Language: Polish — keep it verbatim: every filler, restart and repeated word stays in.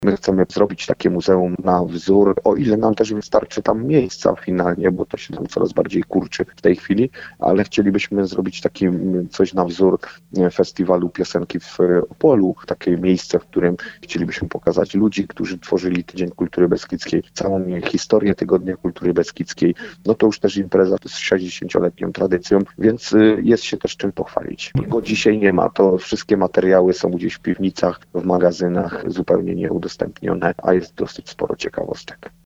My chcemy zrobić takie muzeum na wzór, o ile nam też wystarczy tam miejsca finalnie, bo to się tam coraz bardziej kurczy w tej chwili, ale chcielibyśmy zrobić taki coś na wzór festiwalu piosenki w Opolu, takie miejsce, w którym chcielibyśmy pokazać ludzi, którzy tworzyli Tydzień Kultury Beskidzkiej, całą historię Tygodnia Kultury Beskidzkiej. No to już też impreza z sześćdziesięcioletnią tradycją, więc jest się też czym pochwalić. Go dzisiaj nie ma, to wszystkie materiały są gdzieś w piwnicach, w magazynach, zupełnie nieudostępnione, a jest dosyć sporo ciekawostek.